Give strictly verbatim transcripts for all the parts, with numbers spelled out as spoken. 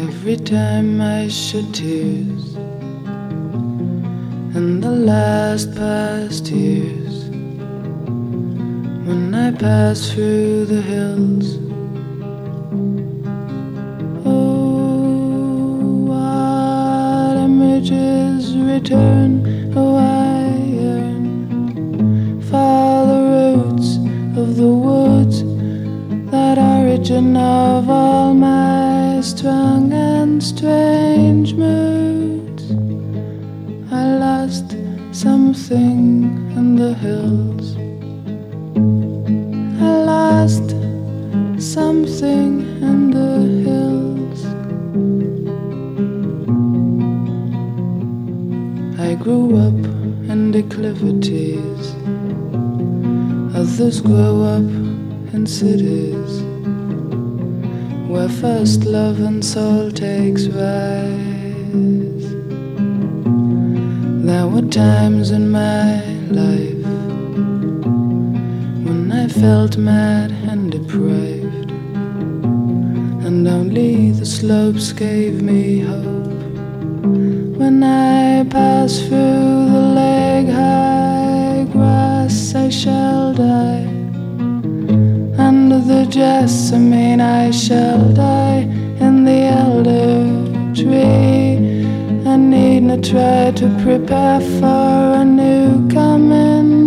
Every time I shed tears in the last past years, when I pass through the hills, oh, what images return. Oh, I yearn for the roots of the woods, that origin of all my strong and strange moods. I lost something in the hills. I lost something in the hills. I grew up in declivities, others grow up in cities, where first love and soul takes rise. There were times in my life when I felt mad and deprived, and only the slopes gave me hope. When I pass through the leg-high grass, I shall die. Under the jessamine I shall die. In the elder tree I need not try to prepare for a new coming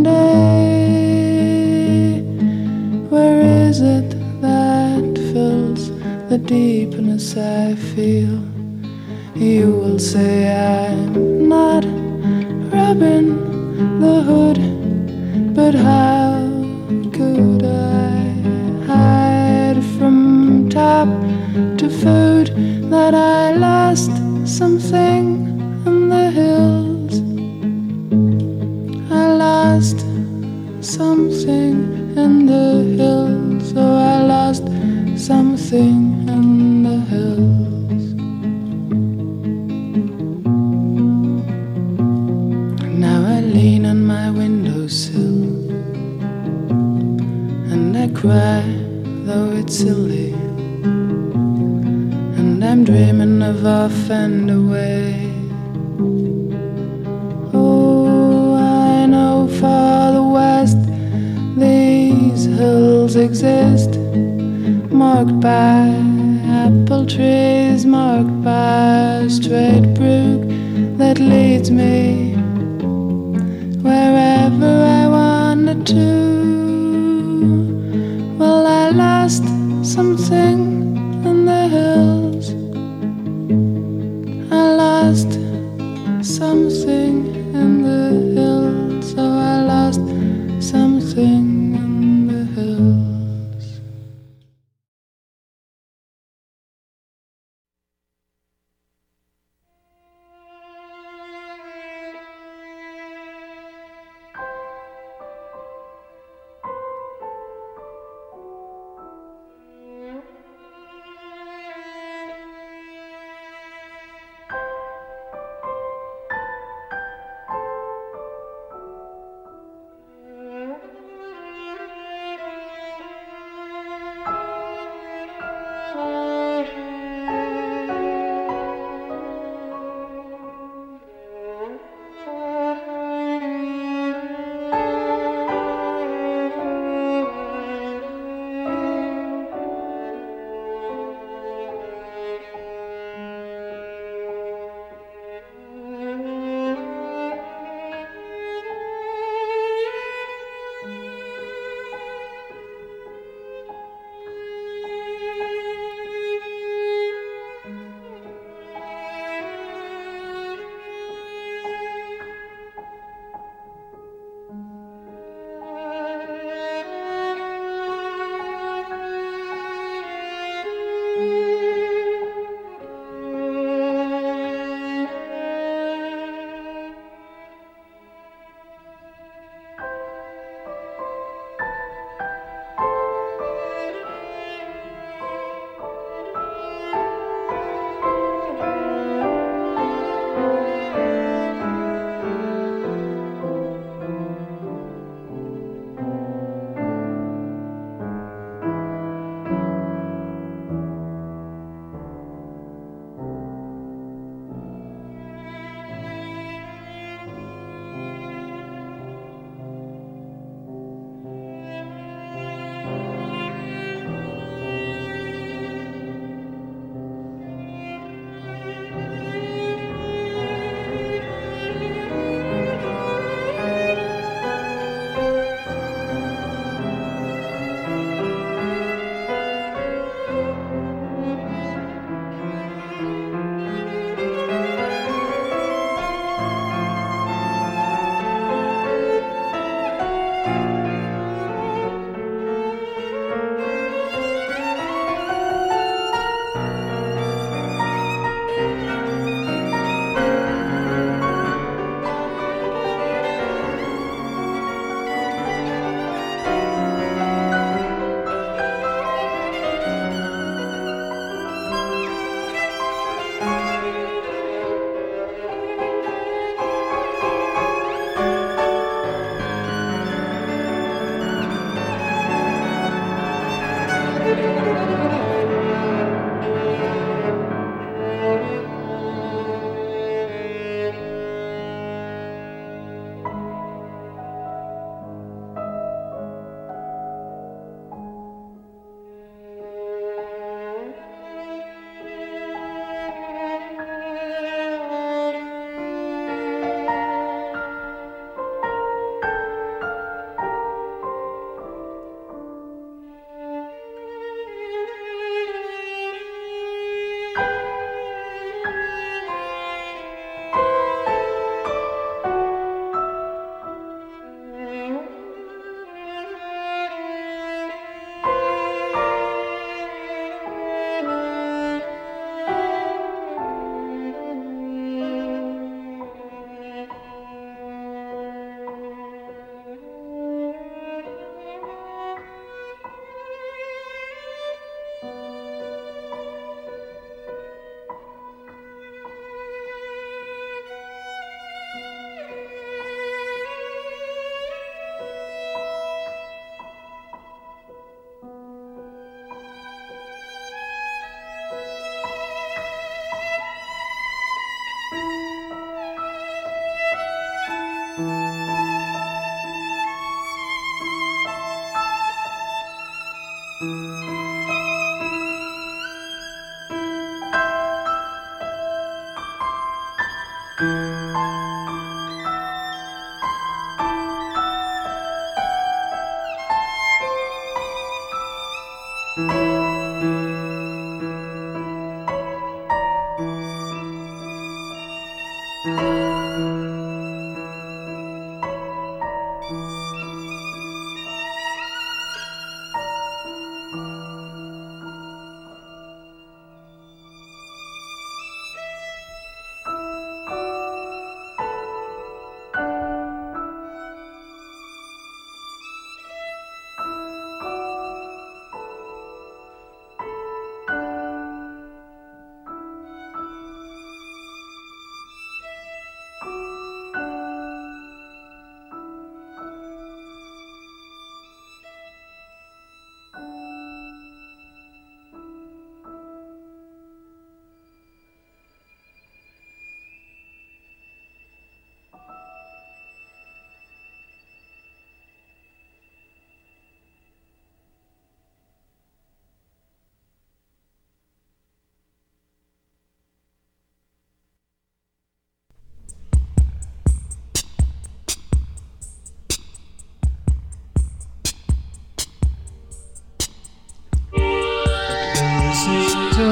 day. Where is it that fills the deepness I feel? You will say I'm not Robin the Hood, but how could I hide from top to food that I lost something in the hills? I lost something in the hills. Oh, I lost something in the hills. Now I lean on my windowsill and I cry, though it's silly, and I'm dreaming of off and away. Oh, I know for the west these hills exist, marked by apple trees, marked by a straight brook that leads me wherever I wanted to. Well, I lost something in the hills. I lost something in the hills. Oh, I lost something in the hills.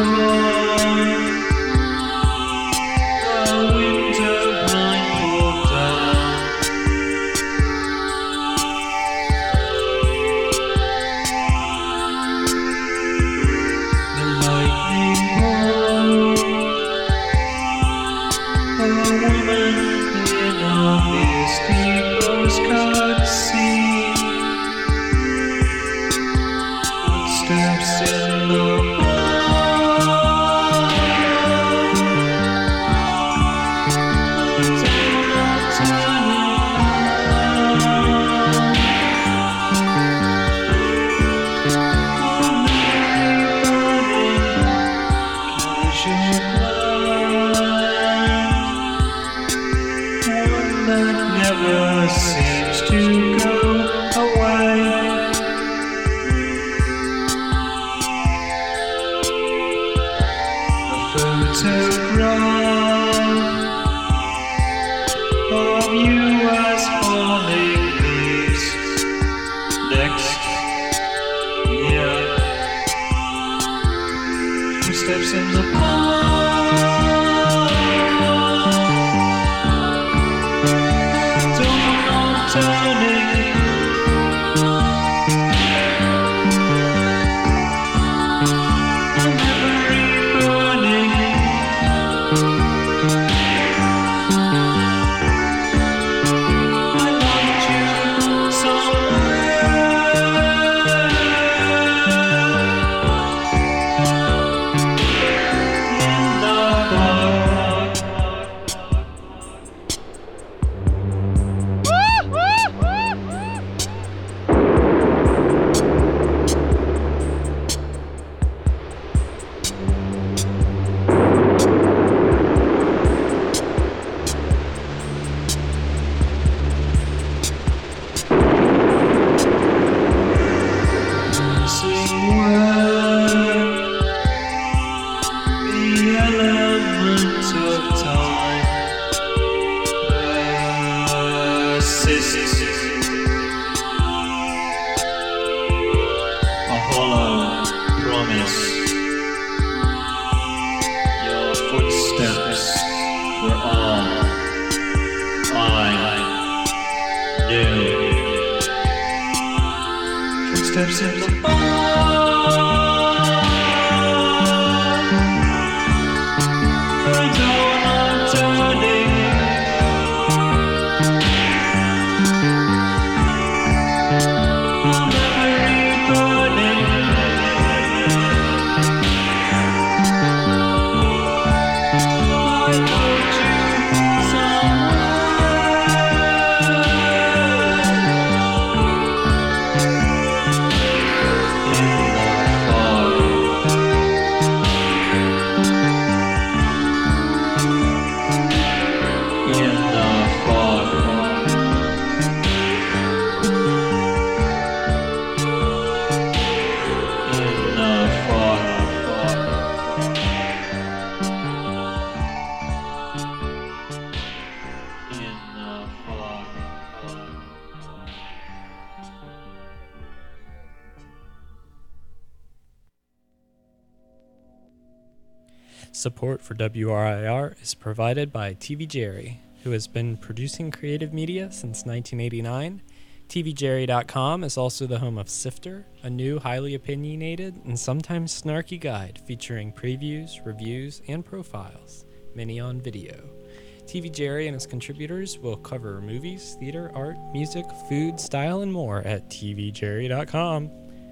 Support for W R I R is provided by T V Jerry, who has been producing creative media since nineteen eighty-nine. T V Jerry dot com is also the home of Sifter, a new highly opinionated and sometimes snarky guide featuring previews, reviews, and profiles, many on video. T V Jerry and his contributors will cover movies, theater, art, music, food, style, and more at T V Jerry dot com.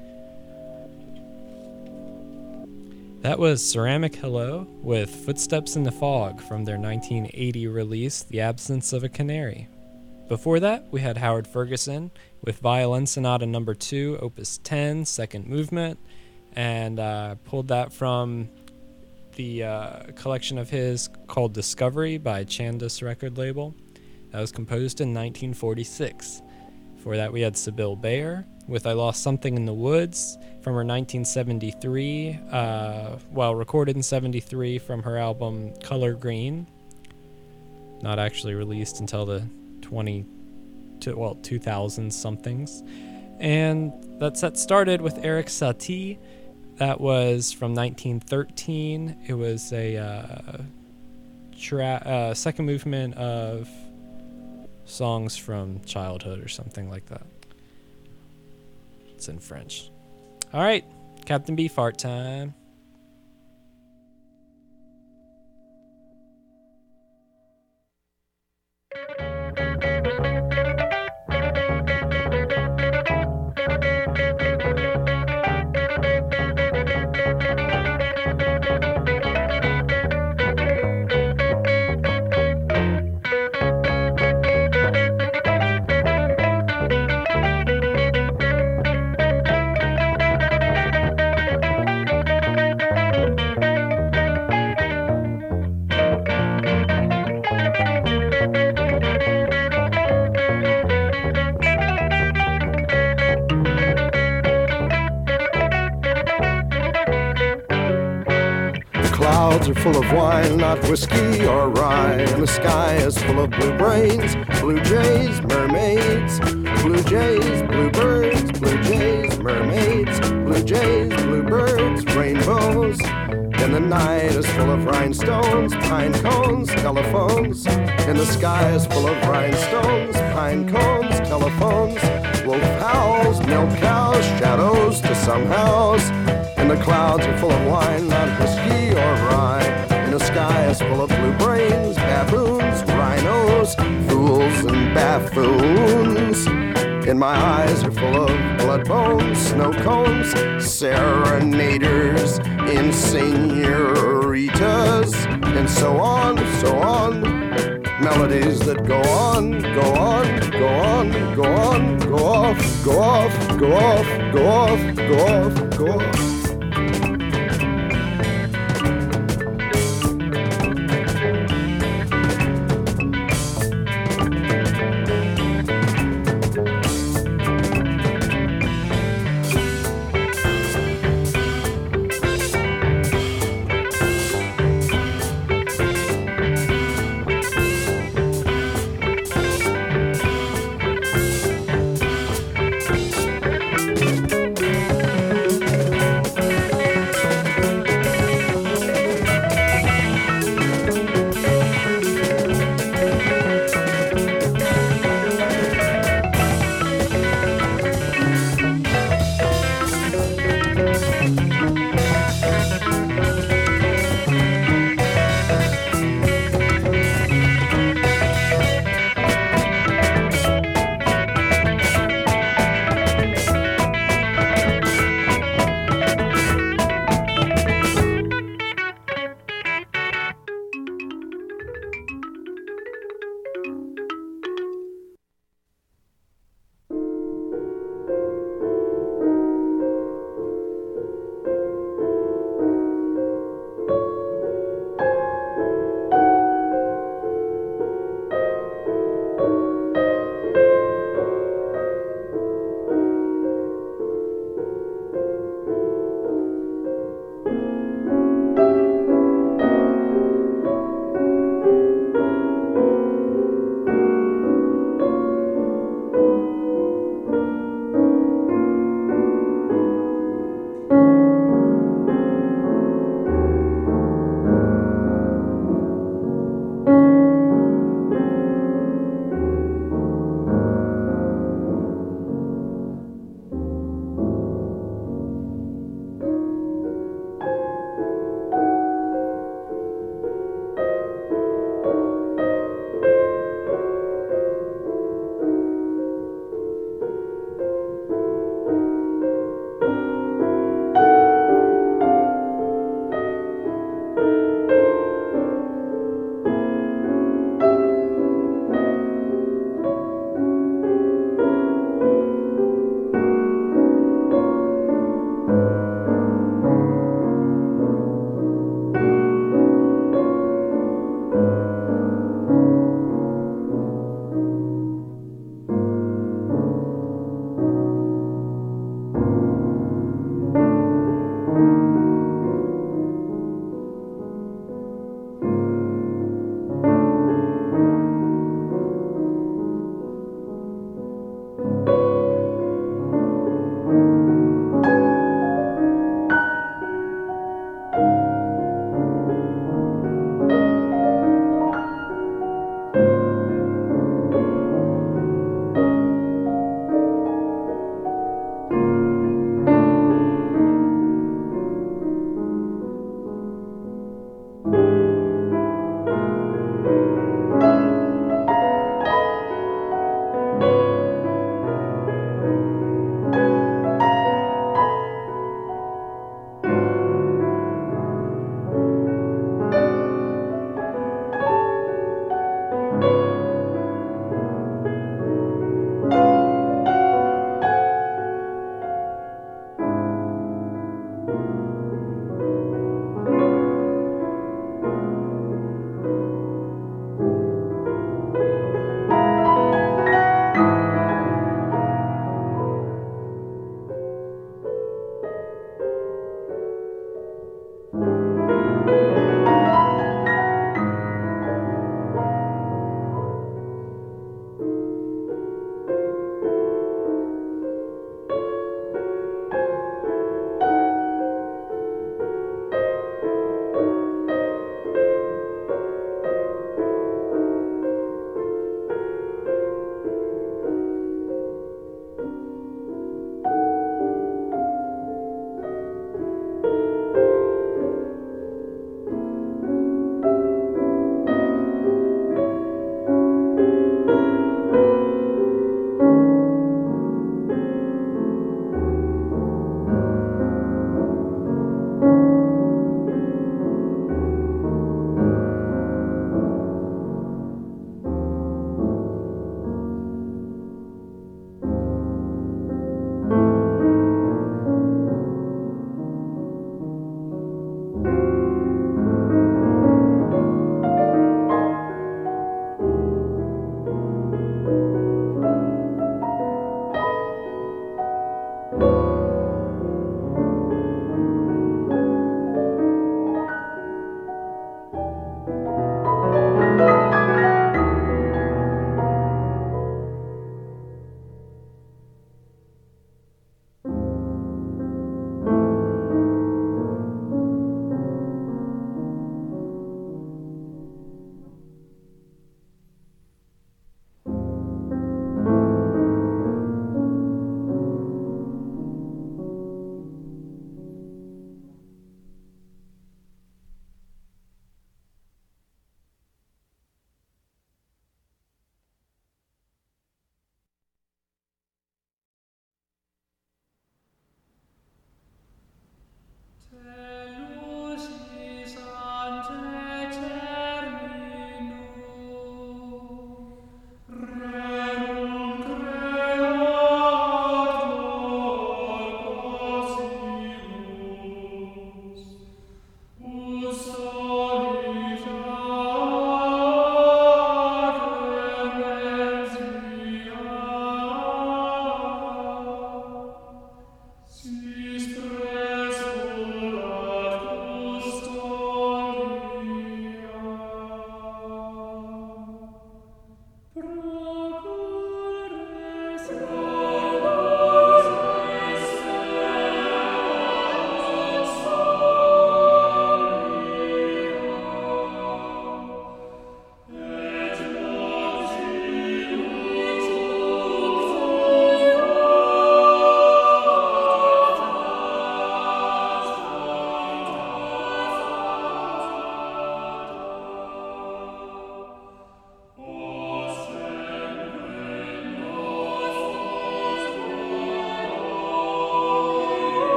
That was Ceramic Hello with Footsteps in the Fog from their nineteen eighty release, The Absence of a Canary. Before that, we had Howard Ferguson with Violin Sonata number two, Opus ten, second movement, and uh, pulled that from the uh, collection of his called Discovery by Chandos record label. That was composed in nineteen forty-six. Before that, we had Sibylle Bayer with I Lost Something in the Woods from her nineteen seventy-three, uh, well, recorded in seventy-three from her album Color Green. Not actually released until the twenty, well, two thousand somethings. And that set started with Erik Satie That was from nineteen thirteen. It was a uh, tra- uh, second movement of songs from childhood or something like that. It's in French. All right, Captain Beefheart time. Are full of wine, not whiskey or rye, and the sky is full of blue brains, blue jays, mermaids, blue jays, bluebirds, blue jays, mermaids, blue jays, bluebirds, rainbows. And the night is full of rhinestones, pine cones, telephones, and the sky is full of rhinestones, pine cones, telephones, wolf howls, milk cows, shadows to some house. And the clouds are full of wine, not whiskey or rye. And the sky is full of blue brains, baboons, rhinos, fools and buffoons. And my eyes are full of blood bones, snow cones, serenaders, and senoritas, and so on, so on. Melodies that go on, go on, go on, go on, go off, go off, go off, go off, go off, go off.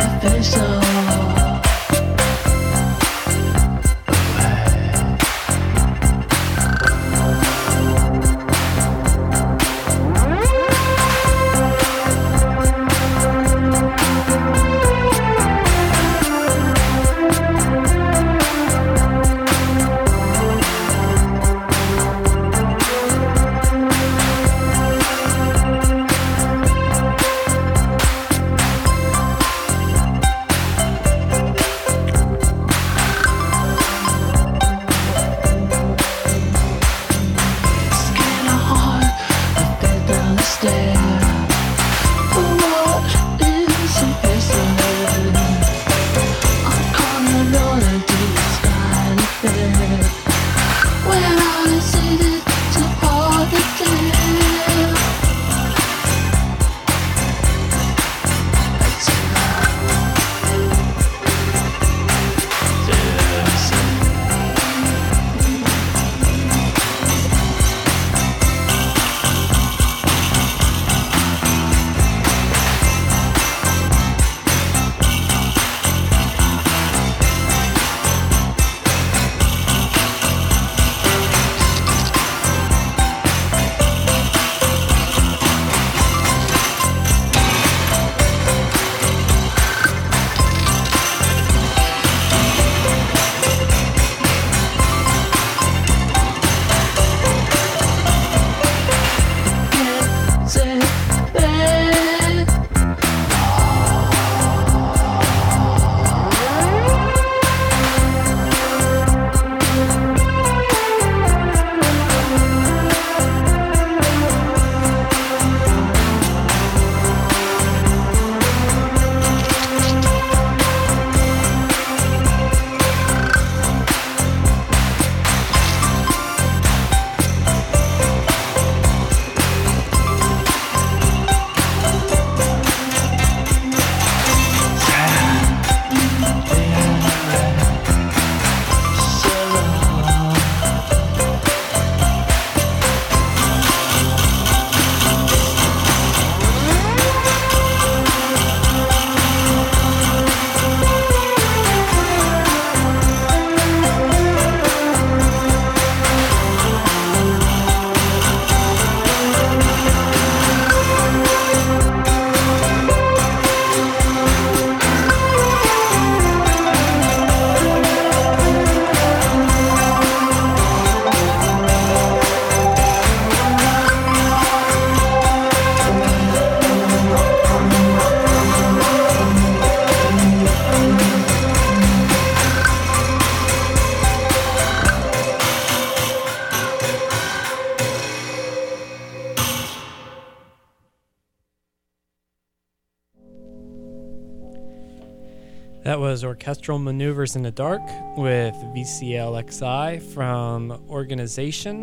That was Orchestral Maneuvers in the Dark with V C L X I from Organization.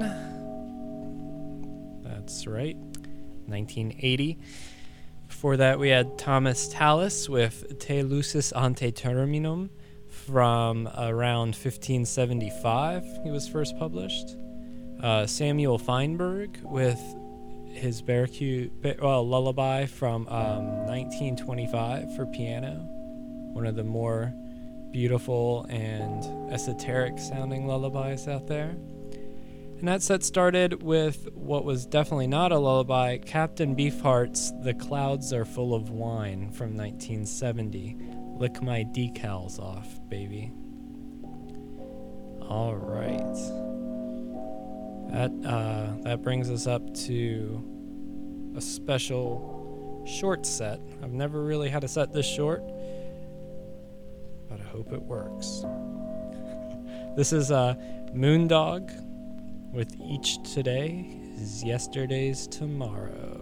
That's right, nineteen eighty. Before that, we had Thomas Tallis with Te Lucis Ante Terminum from around fifteen seventy-five. He was first published. Uh, Samuel Feinberg with his Barracu- well, Lullaby from um, nineteen twenty-five for piano. One of the more beautiful and esoteric sounding lullabies out there. And that set started with what was definitely not a lullaby, Captain Beefheart's The Clouds Are Full of Wine from nineteen seventy. Lick my decals off, baby. All right. That, uh, that brings us up to a special short set. I've never really had a set this short, but I hope it works. This is uh, Moondog with Each Today is Yesterday's Tomorrow.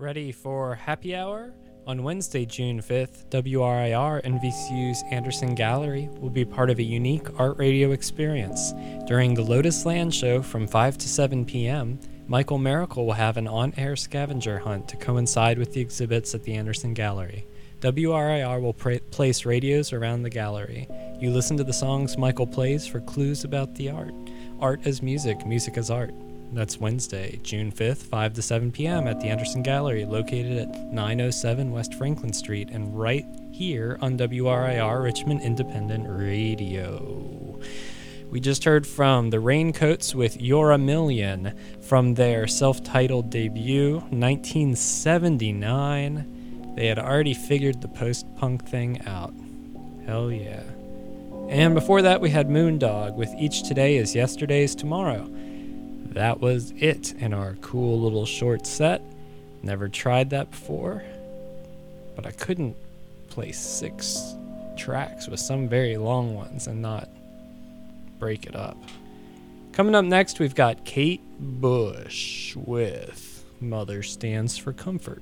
ready for happy hour? On Wednesday, June fifth, W R I R and V C U's Anderson Gallery will be part of a unique art radio experience. During the Lotus Land show from five to seven p.m., Michael Miracle will have an on-air scavenger hunt to coincide with the exhibits at the Anderson Gallery. W R I R will pra- place radios around the gallery. You listen to the songs Michael plays for clues about the art. Art as music, music as art. That's Wednesday, June fifth, five to seven p.m. at the Anderson Gallery, located at nine oh seven West Franklin Street, and right here on W R I R Richmond Independent Radio. We just heard from the Raincoats with You're a Million from their self-titled debut, nineteen seventy-nine. They had already figured the post-punk thing out. Hell yeah. And before that, we had Moondog with Each Today is Yesterday's Tomorrow. That was it in our cool little short set. Never tried that before, but I couldn't play six tracks with some very long ones and not break it up. Coming up next, we've got Kate Bush with Mother Stands for Comfort.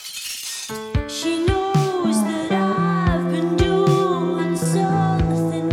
She knows that I've been doing something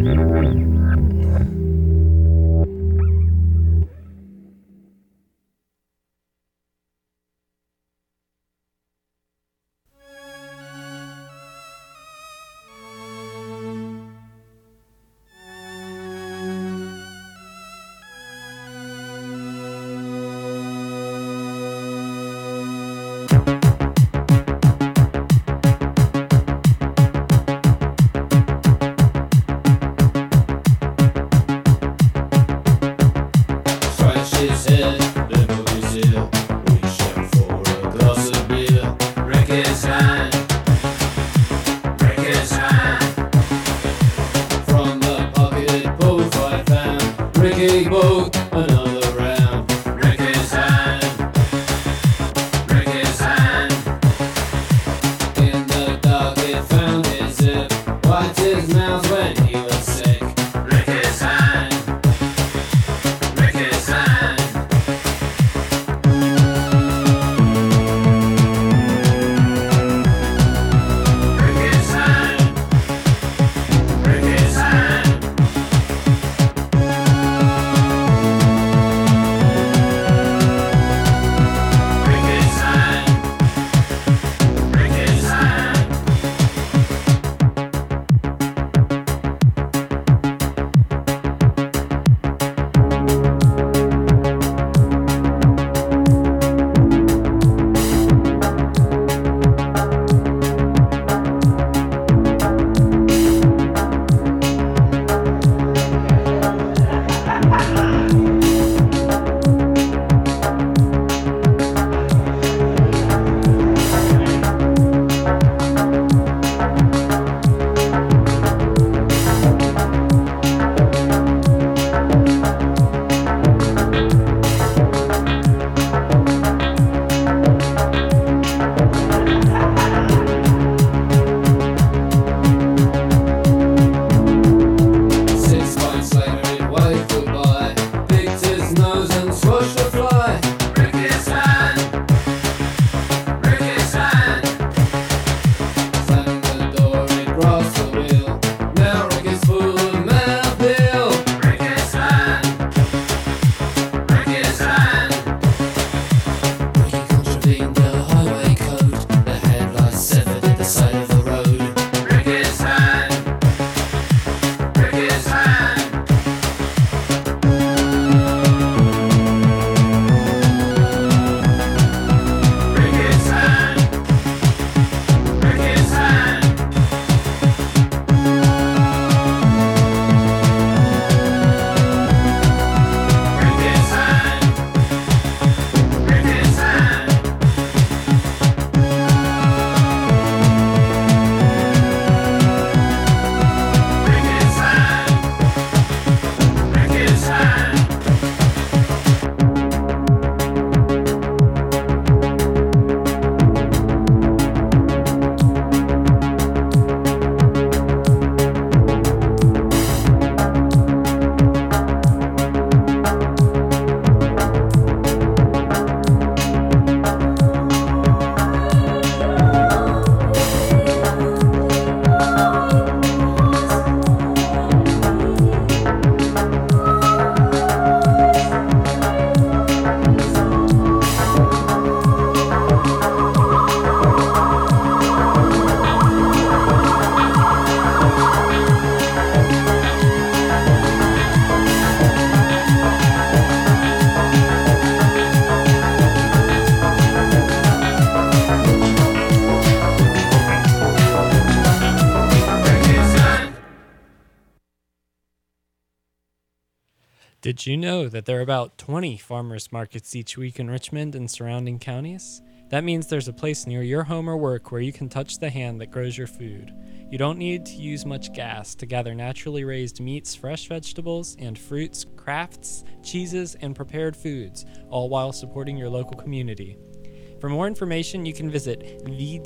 Did you know that there are about twenty farmers markets each week in Richmond and surrounding counties? That means there's a place near your home or work where you can touch the hand that grows your food. You don't need to use much gas to gather naturally raised meats, fresh vegetables, and fruits, crafts, cheeses, and prepared foods, all while supporting your local community. For more information, you can visit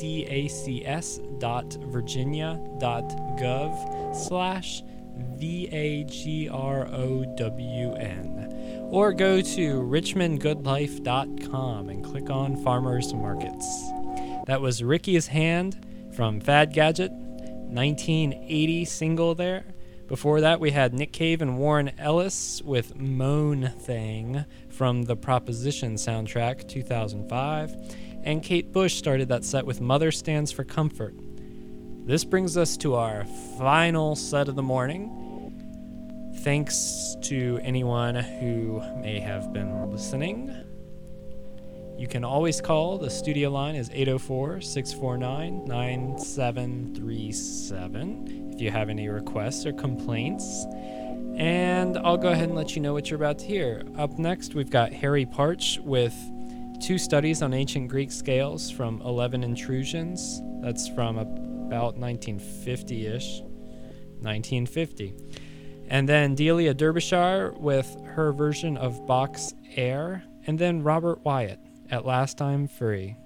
vdacs.virginia.gov slash V-A-G-R-O-W-N, or go to richmond good life dot com and click on Farmers Markets. That was Ricky's Hand from Fad Gadget, nineteen eighty single there, Before that, we had Nick Cave and Warren Ellis with Moan Thing from the Proposition soundtrack, two thousand five. And Kate Bush started that set with Mother Stands for Comfort. This brings us to our final set of the morning. Thanks to anyone who may have been listening. You can always call. The studio line is eight oh four, six four nine, nine seven three seven if you have any requests or complaints. And I'll go ahead and let you know what you're about to hear. Up next, we've got Harry Parch with two studies on ancient Greek scales from eleven Intrusions. That's from about nineteen fifty-ish. nineteen fifty. And then Delia Derbyshire with her version of Bach's Air. And then Robert Wyatt, At Last I'm Free.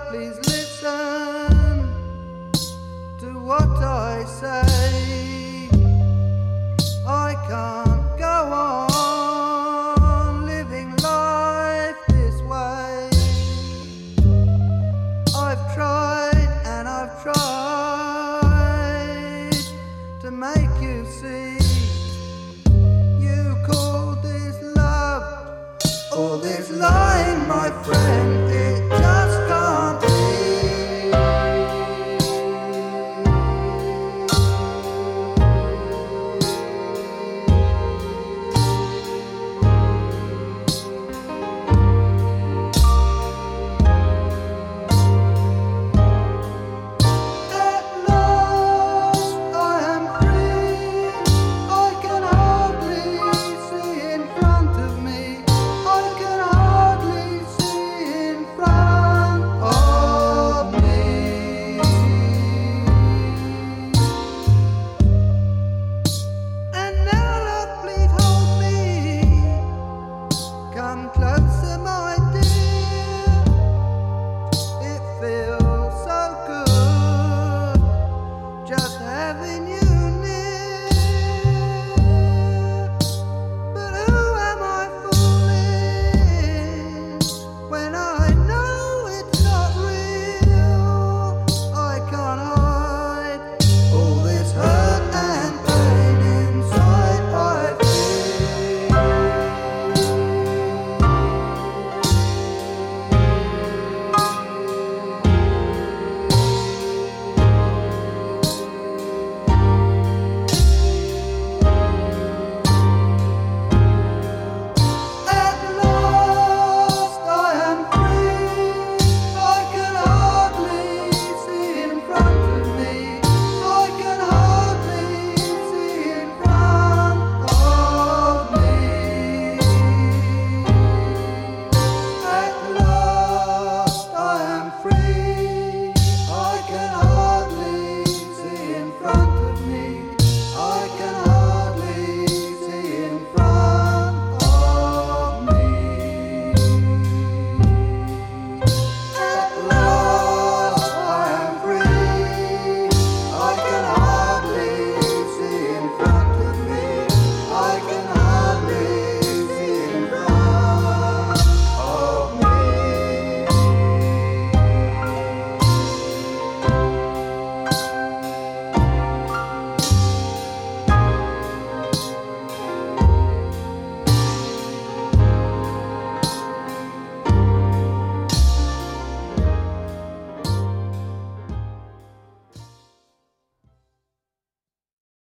please listen to what I say.